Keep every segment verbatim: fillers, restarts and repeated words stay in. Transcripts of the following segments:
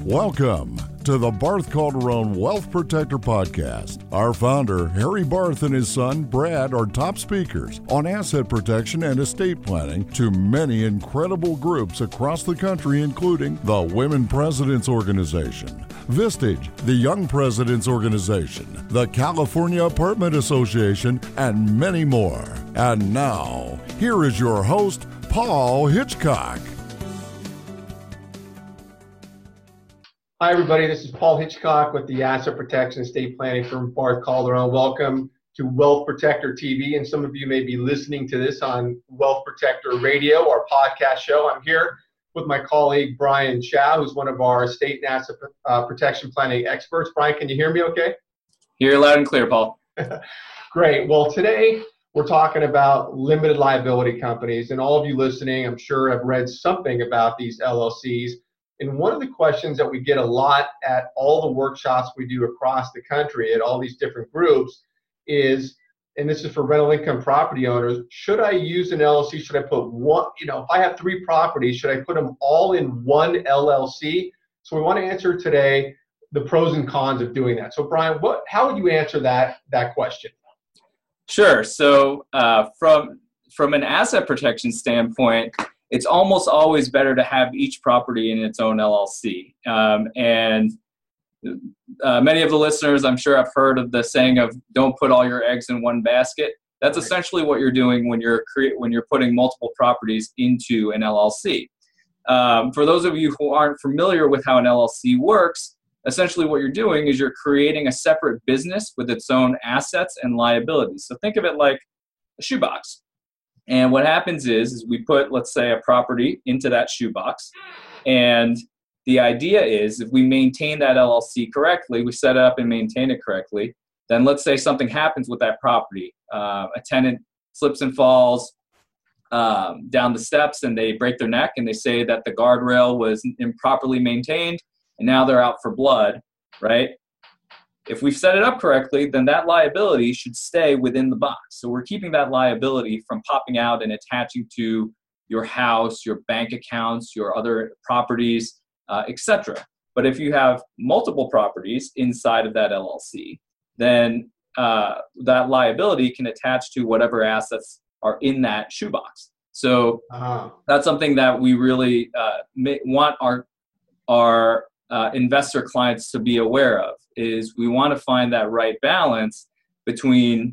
Welcome to the Barth Calderon Wealth Protector Podcast. Our founder, Harry Barth, and his son, Brad, are top speakers on asset protection and estate planning to many incredible groups across the country, including the Women Presidents Organization, Vistage, the Young Presidents Organization, the California Apartment Association, and many more. And now, here is your host, Paul Hitchcock. Hi, everybody. This is Paul Hitchcock with the Asset Protection Estate Planning firm Barth Calderon. Welcome to Wealth Protector T V, and some of you may be listening to this on Wealth Protector Radio, our podcast show. I'm here with my colleague, Brian Chow, who's one of our estate and asset uh, protection planning experts. Brian, can you hear me okay? Hear you loud and clear, Paul. Great. Well, today we're talking about limited liability companies, and all of you listening, I'm sure, have read something about these L L Cs. And one of the questions that we get a lot at all the workshops we do across the country at all these different groups is, and this is for rental income property owners, should I use an L L C? Should I put one, you know, if I have three properties, should I put them all in one L L C? So we want to answer today the pros and cons of doing that. So Brian, what, how would you answer that, that question? Sure. So uh, from, from an asset protection standpoint, it's almost always better to have each property in its own L L C. Um, and uh, many of the listeners, I'm sure, have heard of the saying of don't put all your eggs in one basket. That's right. Essentially what you're doing when you're cre- when you're putting multiple properties into an L L C. Um, for those of you who aren't familiar with how an L L C works, essentially what you're doing is you're creating a separate business with its own assets and liabilities. So think of it like a shoebox. And what happens is, is we put, let's say, a property into that shoebox. And the idea is if we maintain that L L C correctly, we set it up and maintain it correctly, then let's say something happens with that property. Uh, a tenant slips and falls um, down the steps and they break their neck and they say that the guardrail was improperly maintained and now they're out for blood, right? If we've set it up correctly, then that liability should stay within the box. So we're keeping that liability from popping out and attaching to your house, your bank accounts, your other properties, uh, et cetera. But if you have multiple properties inside of that L L C, then uh, that liability can attach to whatever assets are in that shoebox. So uh-huh. that's something that we really uh, may, want our our uh, investor clients to be aware of. Is we want to find that right balance between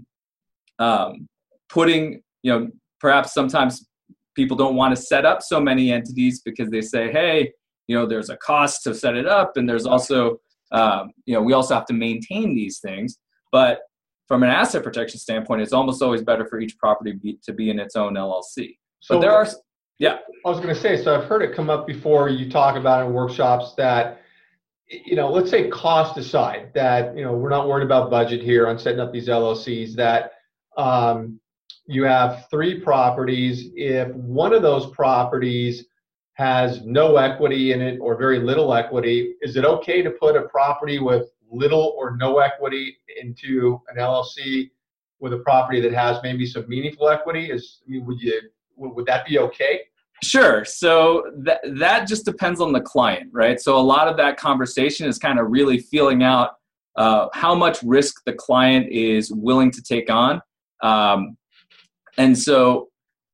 um, putting, you know, perhaps sometimes people don't want to set up so many entities because they say, hey, you know, there's a cost to set it up. And there's also, um, you know, we also have to maintain these things. But from an asset protection standpoint, it's almost always better for each property be, to be in its own L L C. So but there are, yeah. I was going to say, so I've heard it come up before. You talk about it in workshops that, you know, let's say cost aside, that, you know, we're not worried about budget here on setting up these L L Cs, that um, you have three properties. If one of those properties has no equity in it or very little equity, is it okay to put a property with little or no equity into an L L C with a property that has maybe some meaningful equity? Is, I mean, would you, would that be okay? Sure. So that that just depends on the client, right? So a lot of that conversation is kind of really feeling out uh, how much risk the client is willing to take on. Um, and so,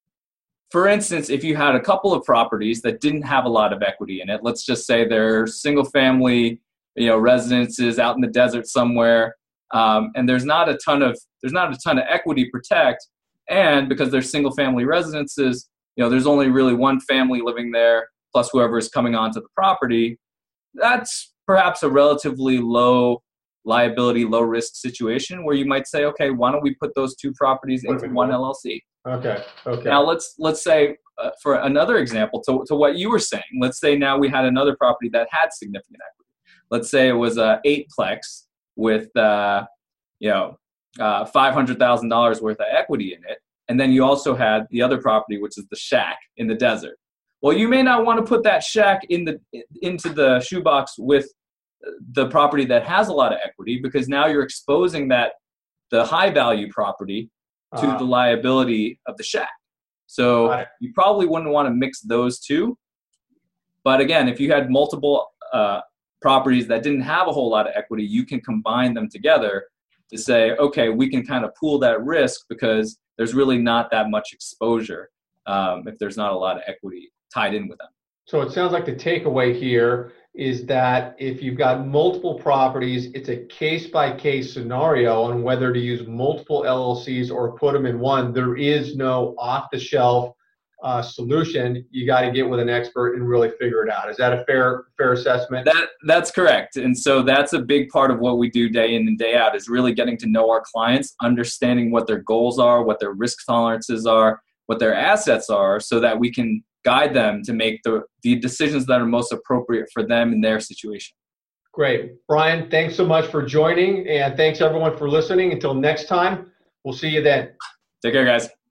for instance, if you had a couple of properties that didn't have a lot of equity in it, let's just say they're single family, you know, residences out in the desert somewhere, um, and there's not a ton of there's not a ton of equity to protect, and because they're single family residences, you know, there's only really one family living there, plus whoever is coming onto the property. That's perhaps a relatively low liability, low risk situation where you might say, okay, why don't we put those two properties into one L L C? Okay. Okay. Now let's let's say uh, for another example to to what you were saying. Let's say now we had another property that had significant equity. Let's say it was a eightplex with uh, you know uh, five hundred thousand dollars worth of equity in it. And then you also had the other property, which is the shack in the desert. Well, you may not want to put that shack in the into the shoebox with the property that has a lot of equity, because now you're exposing that the high value property to uh, the liability of the shack. So you probably wouldn't want to mix those two. But again, if you had multiple uh, properties that didn't have a whole lot of equity, you can combine them together to say, okay, we can kind of pool that risk because there's really not that much exposure um, if there's not a lot of equity tied in with them. So it sounds like the takeaway here is that if you've got multiple properties, it's a case-by-case scenario on whether to use multiple L L Cs or put them in one. There is no off-the-shelf uh, solution. You got to get with an expert and really figure it out. Is that a fair fair assessment? That that's correct. And so that's a big part of what we do day in and day out, is really getting to know our clients, understanding what their goals are, what their risk tolerances are, what their assets are, so that we can guide them to make the, the decisions that are most appropriate for them in their situation. Great. Brian, thanks so much for joining, and thanks everyone for listening. Until next time, we'll see you then. Take care, guys.